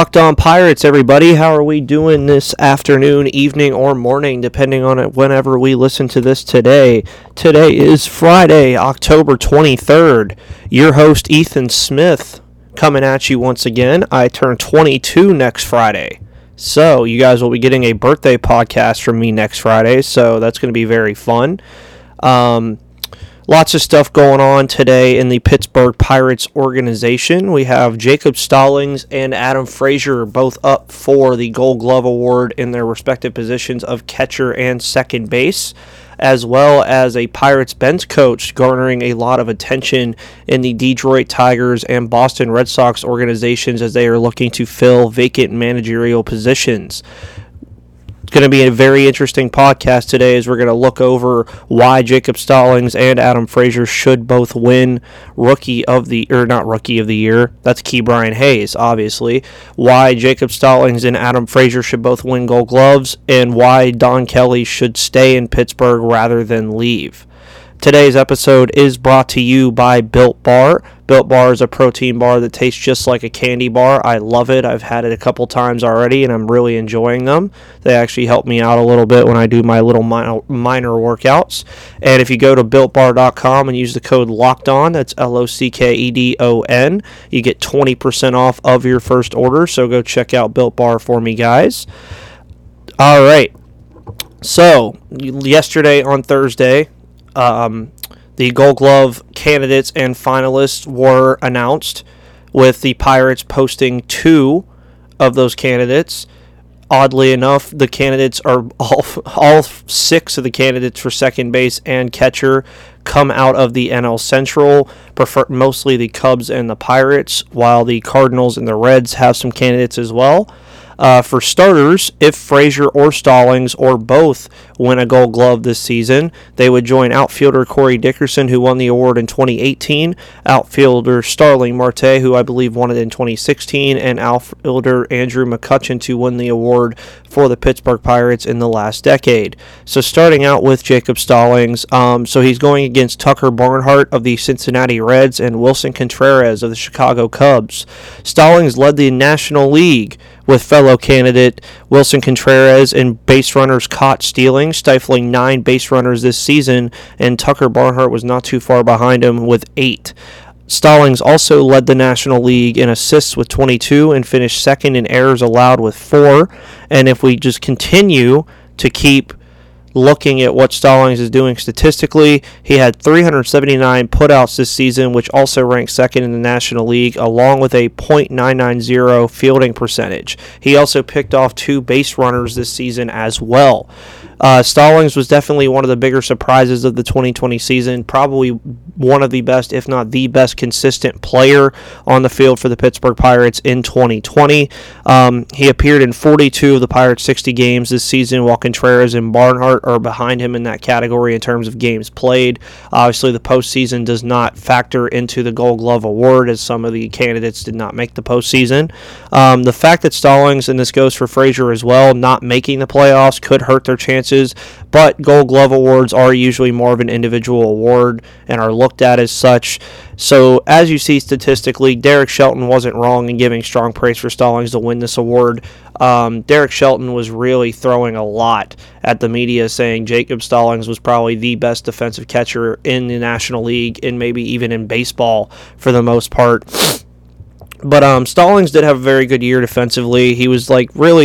Locked On Pirates, everybody. How are we doing this afternoon, evening, or morning, depending on it whenever we listen to this today? Today is Friday, October 23rd. Your host, Ethan Smith, coming at you once again. I turn 22 next Friday. So you guys will be getting a birthday podcast from me next Friday, so that's going to be very fun. Lots of stuff going on today in the Pittsburgh Pirates organization. We have Jacob Stallings and Adam Frazier both up for the Gold Glove Award in their respective positions of catcher and second base, as well as a Pirates bench coach garnering a lot of attention in the Detroit Tigers and Boston Red Sox organizations as they are looking to fill vacant managerial positions. Going to be a very interesting podcast today as we're going to look over why Jacob Stallings and Adam Frazier should both win not Rookie of the Year. That's Ke'Bryan Hayes, obviously. Why Jacob Stallings and Adam Frazier should both win Gold Gloves, and why Don Kelly should stay in Pittsburgh rather than leave. Today's episode is brought to you by Built Bar. Built Bar is a protein bar that tastes just like a candy bar. I love it. I've had it a couple times already, and I'm really enjoying them. They actually help me out a little bit when I do my little minor workouts. And if you go to BuiltBar.com and use the code LOCKEDON, that's LOCKEDON, you get 20% off of your first order. So go check out Built Bar for me, guys. All right. So, yesterday on Thursday, the Gold Glove candidates and finalists were announced, with the Pirates posting 2 of those candidates. Oddly enough, the candidates are all 6 of the candidates for second base and catcher come out of the NL Central, mostly the Cubs and the Pirates, while the Cardinals and the Reds have some candidates as well. For starters, if Frazier or Stallings or both win a Gold Glove this season, they would join outfielder Corey Dickerson, who won the award in 2018, outfielder Starling Marte, who I believe won it in 2016, and outfielder Andrew McCutchen to win the award for the Pittsburgh Pirates in the last decade. So starting out with Jacob Stallings, so he's going against Tucker Barnhart of the Cincinnati Reds and Wilson Contreras of the Chicago Cubs. Stallings led the National League with fellow candidate Wilson Contreras in base runners caught stealing, stifling 9 base runners this season, and Tucker Barnhart was not too far behind him with 8. Stallings also led the National League in assists with 22 and finished second in errors allowed with 4. And if we just continue to keep looking at what Stallings is doing statistically, he had 379 putouts this season, which also ranks second in the National League, along with a .990 fielding percentage. He also picked off 2 base runners this season as well. Stallings was definitely one of the bigger surprises of the 2020 season, probably one of the best, if not the best, consistent player on the field for the Pittsburgh Pirates in 2020. He appeared in 42 of the Pirates' 60 games this season, while Contreras and Barnhart are behind him in that category in terms of games played. Obviously, the postseason does not factor into the Gold Glove Award, as some of the candidates did not make the postseason. The fact that Stallings, and this goes for Frazier as well, not making the playoffs could hurt their chances, but Gold Glove Awards are usually more of an individual award and are looked at as such. So as you see statistically, Derek Shelton wasn't wrong in giving strong praise for Stallings to win this award. Derek Shelton was really throwing a lot at the media, saying Jacob Stallings was probably the best defensive catcher in the National League and maybe even in baseball for the most part. But Stallings did have a very good year defensively. He was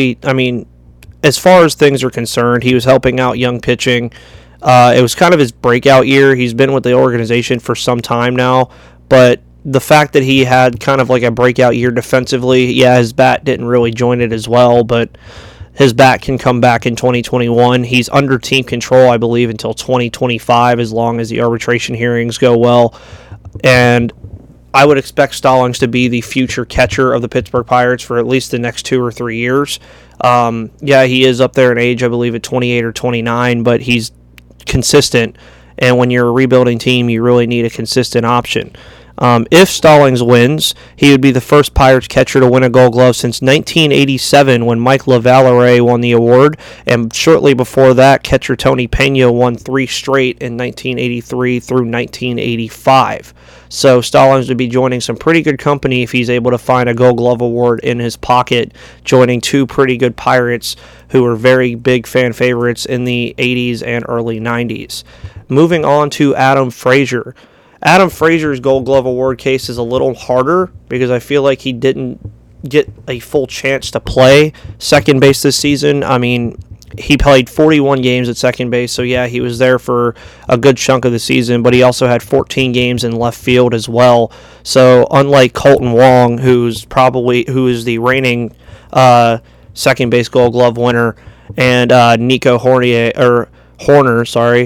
as far as things are concerned, he was helping out young pitching. It was kind of his breakout year. He's been with the organization for some time now, but the fact that he had kind of like a breakout year defensively, his bat didn't really join it as well, but his bat can come back in 2021. He's under team control, I believe, until 2025, as long as the arbitration hearings go well. And I would expect Stallings to be the future catcher of the Pittsburgh Pirates for at least the next 2 or 3 years. He is up there in age, I believe, at 28 or 29, but he's consistent. And when you're a rebuilding team, you really need a consistent option. If Stallings wins, he would be the first Pirates catcher to win a Gold Glove since 1987 when Mike LaVallerie won the award, and shortly before that, catcher Tony Pena won 3 straight in 1983 through 1985. So Stallings would be joining some pretty good company if he's able to find a Gold Glove award in his pocket, joining 2 pretty good Pirates who were very big fan favorites in the 80s and early 90s. Moving on to Adam Frazier. Adam Frazier's Gold Glove award case is a little harder because I feel like he didn't get a full chance to play second base this season. I mean, he played 41 games at second base, so yeah, he was there for a good chunk of the season, but he also had 14 games in left field as well. So unlike Colton Wong, who is the reigning second base Gold Glove winner, and Nico Horner,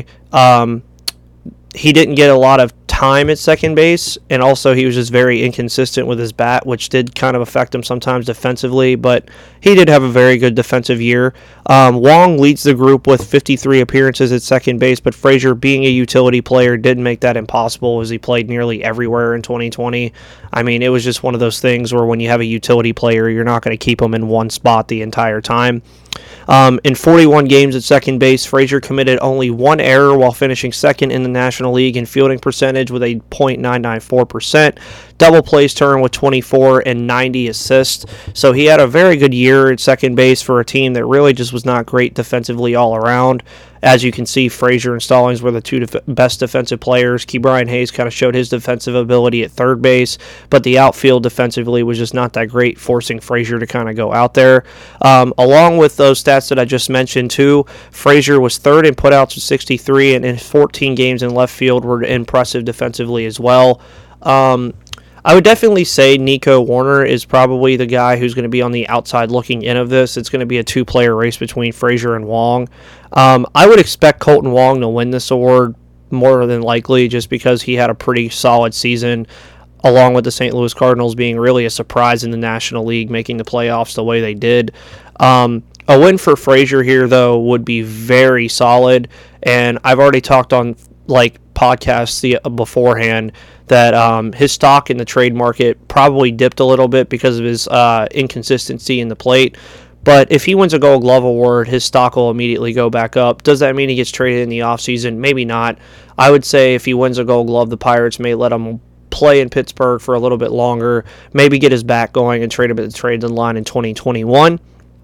he didn't get a lot of time at second base, and also he was just very inconsistent with his bat, which did kind of affect him sometimes defensively, but he did have a very good defensive year. Wong leads the group with 53 appearances at second base, but Frazier, being a utility player, did make that impossible as he played nearly everywhere in 2020. I mean, it was just one of those things where when you have a utility player, you're not going to keep him in one spot the entire time. In 41 games at second base, Frazier committed only 1 error while finishing second in the National League in fielding percentage with a .994%, double plays turn with 24 and 90 assists. So he had a very good year at second base for a team that really just was not great defensively all around. As you can see, Frazier and Stallings were the 2 best defensive players. Ke'Bryan Hayes kind of showed his defensive ability at third base, but the outfield defensively was just not that great, forcing Frazier to kind of go out there. Along with those stats that I just mentioned too, Frazier was third in putouts with 63, and in 14 games in left field were impressive defensively as well. I would definitely say Nico Warner is probably the guy who's going to be on the outside looking in of this. It's going to be a 2-player race between Frazier and Wong. I would expect Colton Wong to win this award more than likely just because he had a pretty solid season, along with the St. Louis Cardinals being really a surprise in the National League, making the playoffs the way they did. A win for Frazier here, though, would be very solid, and I've already talked on podcasts beforehand that his stock in the trade market probably dipped a little bit because of his inconsistency in the plate. But if he wins a Gold Glove award, his stock will immediately go back up. Does that mean he gets traded in the offseason? Maybe not. I would say if he wins a Gold Glove, the Pirates may let him play in Pittsburgh for a little bit longer, maybe get his back going and trade him at the trade deadline in 2021.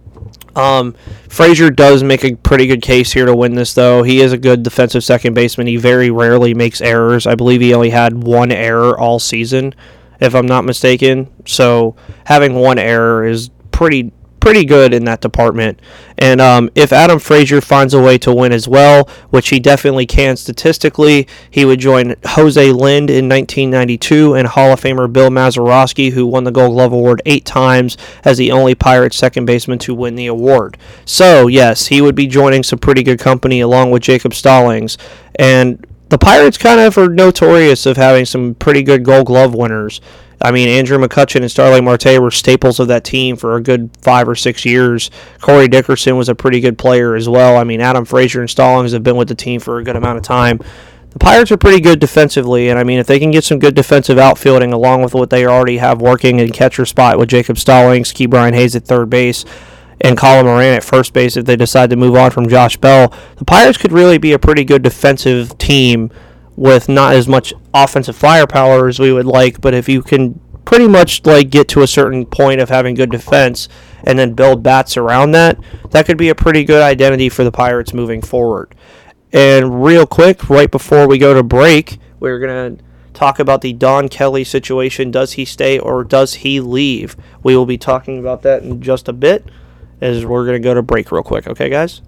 Frazier does make a pretty good case here to win this, though. He is a good defensive second baseman. He very rarely makes errors. I believe he only had 1 error all season, if I'm not mistaken. So having 1 error is pretty good in that department. And if Adam Frazier finds a way to win as well, which he definitely can statistically, he would join Jose Lind in 1992 and Hall of Famer Bill Mazeroski, who won the Gold Glove Award 8 times, as the only Pirates second baseman to win the award. So, yes, he would be joining some pretty good company along with Jacob Stallings. And the Pirates kind of are notorious of having some pretty good Gold Glove winners. I mean, Andrew McCutchen and Starling Marte were staples of that team for a good 5 or 6 years. Corey Dickerson was a pretty good player as well. I mean, Adam Frazier and Stallings have been with the team for a good amount of time. The Pirates are pretty good defensively, and I mean, if they can get some good defensive outfielding along with what they already have working in catcher spot with Jacob Stallings, Ke'Bryan Hayes at third base, and Colin Moran at first base if they decide to move on from Josh Bell, the Pirates could really be a pretty good defensive team with not as much offensive firepower as we would like, but if you can pretty much get to a certain point of having good defense and then build bats around that, that could be a pretty good identity for the Pirates moving forward. And real quick, right before we go to break, we're going to talk about the Don Kelly situation. Does he stay or does he leave? We will be talking about that in just a bit as we're going to go to break real quick. Okay, guys?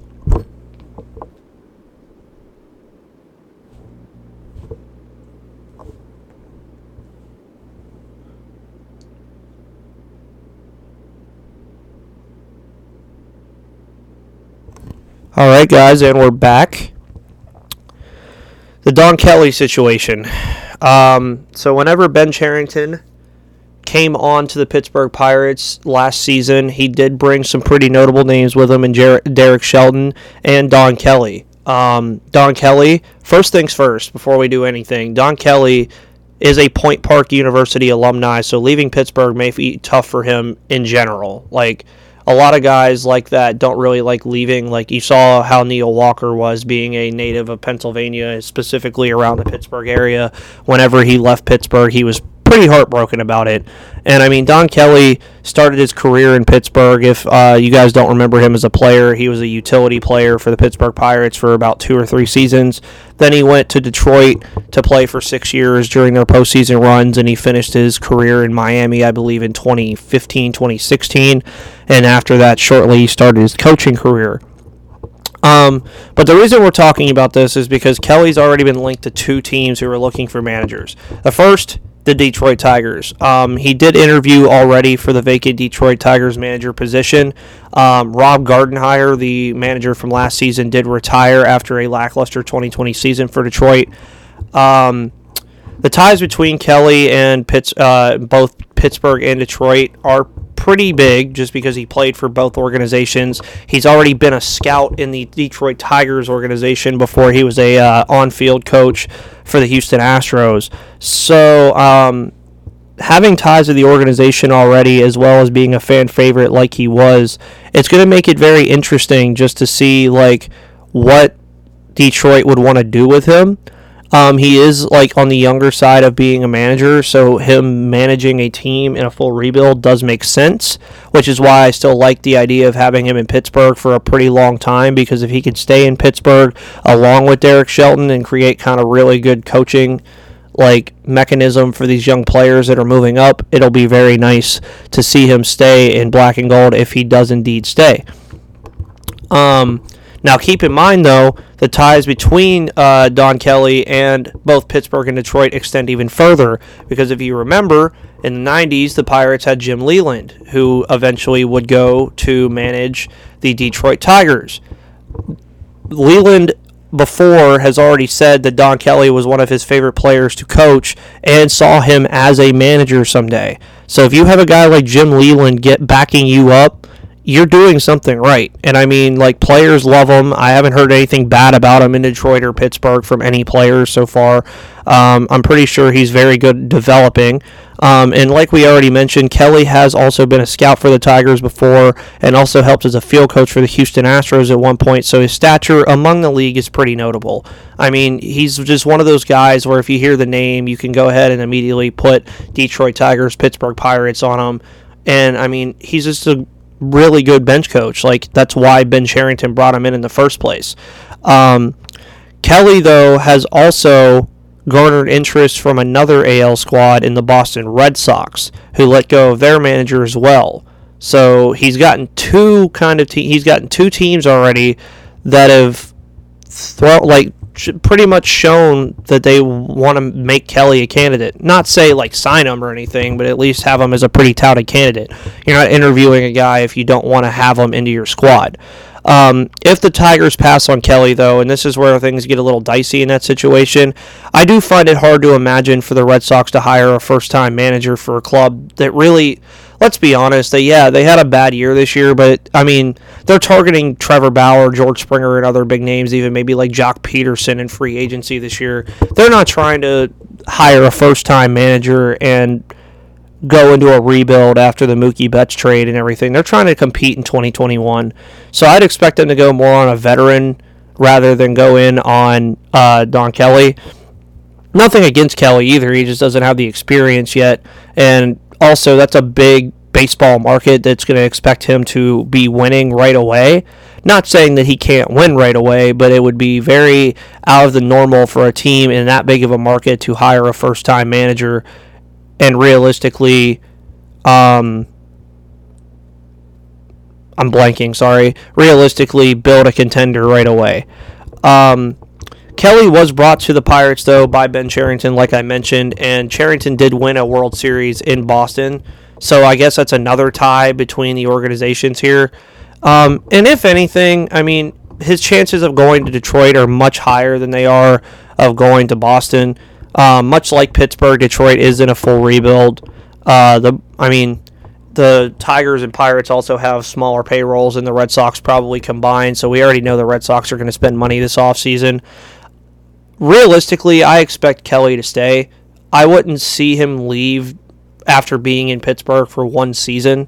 All right, guys, and we're back. The Don Kelly situation. So whenever Ben Cherington came on to the Pittsburgh Pirates last season, he did bring some pretty notable names with him in Derek Shelton and Don Kelly. Don Kelly, first things first, before we do anything, Don Kelly is a Point Park University alumni, so leaving Pittsburgh may be tough for him in general. Like, a lot of guys like that don't really like leaving. Like, you saw how Neil Walker was, being a native of Pennsylvania, specifically around the Pittsburgh area. Whenever he left Pittsburgh, he was pretty heartbroken about it. And I mean, Don Kelly started his career in Pittsburgh. If you guys don't remember him as a player, he was a utility player for the Pittsburgh Pirates for about 2 or 3 seasons. Then he went to Detroit to play for 6 years during their postseason runs, and he finished his career in Miami, I believe, in 2015, 2016. And after that, shortly, he started his coaching career. But the reason we're talking about this is because Kelly's already been linked to 2 teams who are looking for managers. The first, the Detroit Tigers. He did interview already for the vacant Detroit Tigers manager position. Rob Gardenhire, the manager from last season, did retire after a lackluster 2020 season for Detroit. The ties between Kelly and both Pittsburgh and Detroit are pretty big, just because he played for both organizations. He's already been a scout in the Detroit Tigers organization before he was a on-field coach for the Houston Astros. So having ties to the organization already, as well as being a fan favorite like he was, it's going to make it very interesting just to see like what Detroit would want to do with him. He is like on the younger side of being a manager, so him managing a team in a full rebuild does make sense, which is why I still like the idea of having him in Pittsburgh for a pretty long time, because if he could stay in Pittsburgh along with Derek Shelton and create kind of really good coaching like mechanism for these young players that are moving up, it'll be very nice to see him stay in black and gold if he does indeed stay. Now, keep in mind, though, the ties between Don Kelly and both Pittsburgh and Detroit extend even further, because if you remember, in the 90s, the Pirates had Jim Leyland, who eventually would go to manage the Detroit Tigers. Leyland, before, has already said that Don Kelly was one of his favorite players to coach and saw him as a manager someday. So if you have a guy like Jim Leyland backing you up, you're doing something right. And I mean, like, players love him. I haven't heard anything bad about him in Detroit or Pittsburgh from any players so far. I'm pretty sure he's very good at developing. And like we already mentioned, Kelly has also been a scout for the Tigers before and also helped as a field coach for the Houston Astros at one point, so his stature among the league is pretty notable. I mean, he's just one of those guys where if you hear the name, you can go ahead and immediately put Detroit Tigers, Pittsburgh Pirates on him. And I mean, he's just a really good bench coach. Like, that's why Ben Cherington brought him in the first place. Kelly, though, has also garnered interest from another AL squad in the Boston Red Sox, who let go of their manager as well. So he's gotten two teams already that have pretty much shown that they want to make Kelly a candidate. Not say like sign him or anything, but at least have him as a pretty touted candidate. You're not interviewing a guy if you don't want to have him into your squad. If the Tigers pass on Kelly, though, and this is where things get a little dicey in that situation, I do find it hard to imagine for the Red Sox to hire a first-time manager for a club that really, let's be honest, they had a bad year this year, but, I mean, they're targeting Trevor Bauer, George Springer, and other big names, even maybe like Jock Peterson in free agency this year. They're not trying to hire a first-time manager and go into a rebuild after the Mookie Betts trade and everything. They're trying to compete in 2021. So I'd expect them to go more on a veteran rather than go in on Don Kelly. Nothing against Kelly either. He just doesn't have the experience yet. And also, that's a big baseball market that's going to expect him to be winning right away. Not saying that he can't win right away, but it would be very out of the normal for a team in that big of a market to hire a first-time manager and realistically, realistically build a contender right away. Kelly was brought to the Pirates, though, by Ben Cherington, like I mentioned, and Cherington did win a World Series in Boston, so I guess that's another tie between the organizations here. And if anything, I mean, his chances of going to Detroit are much higher than they are of going to Boston. Much like Pittsburgh, Detroit is in a full rebuild. The Tigers and Pirates also have smaller payrolls than the Red Sox probably combined, so we already know the Red Sox are going to spend money this offseason. Realistically, I expect Kelly to stay. I wouldn't see him leave after being in Pittsburgh for one season.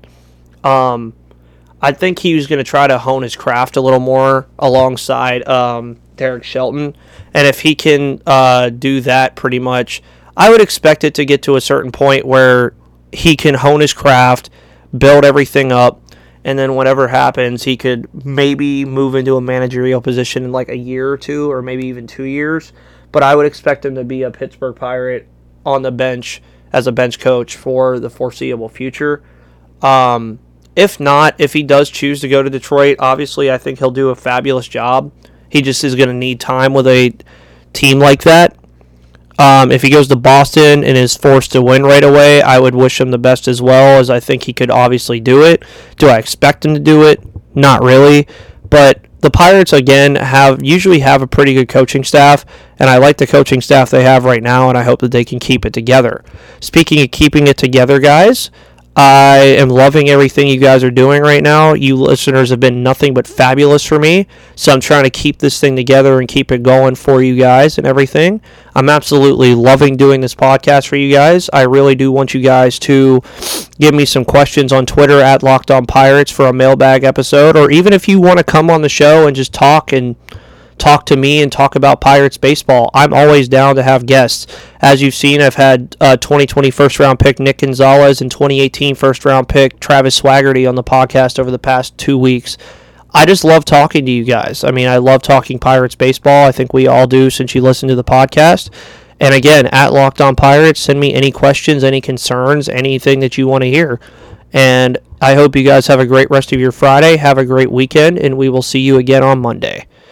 I think he was going to try to hone his craft a little more alongside Derek Shelton. And if he can do that pretty much, I would expect it to get to a certain point where he can hone his craft, build everything up, and then whatever happens, he could maybe move into a managerial position in like a year or two, or maybe even 2 years. But I would expect him to be a Pittsburgh Pirate on the bench as a bench coach for the foreseeable future. If not, if he does choose to go to Detroit, obviously I think he'll do a fabulous job. He just is going to need time with a team like that. If he goes to Boston and is forced to win right away, I would wish him the best as well, as I think he could obviously do it. Do I expect him to do it? Not really. But the Pirates, again, usually have a pretty good coaching staff, and I like the coaching staff they have right now, and I hope that they can keep it together. Speaking of keeping it together, guys, I am loving everything you guys are doing right now. You listeners have been nothing but fabulous for me, so I'm trying to keep this thing together and keep it going for you guys and everything. I'm absolutely loving doing this podcast for you guys. I really do want you guys to give me some questions on Twitter at Locked On Pirates for a mailbag episode, or even if you want to come on the show and just talk to me and talk about Pirates baseball. I'm always down to have guests. As you've seen, I've had 2020 first-round pick Nick Gonzalez and 2018 first-round pick Travis Swaggerty on the podcast over the past 2 weeks. I just love talking to you guys. I mean, I love talking Pirates baseball. I think we all do since you listen to the podcast. And again, at Locked On Pirates, send me any questions, any concerns, anything that you want to hear. And I hope you guys have a great rest of your Friday. Have a great weekend, and we will see you again on Monday.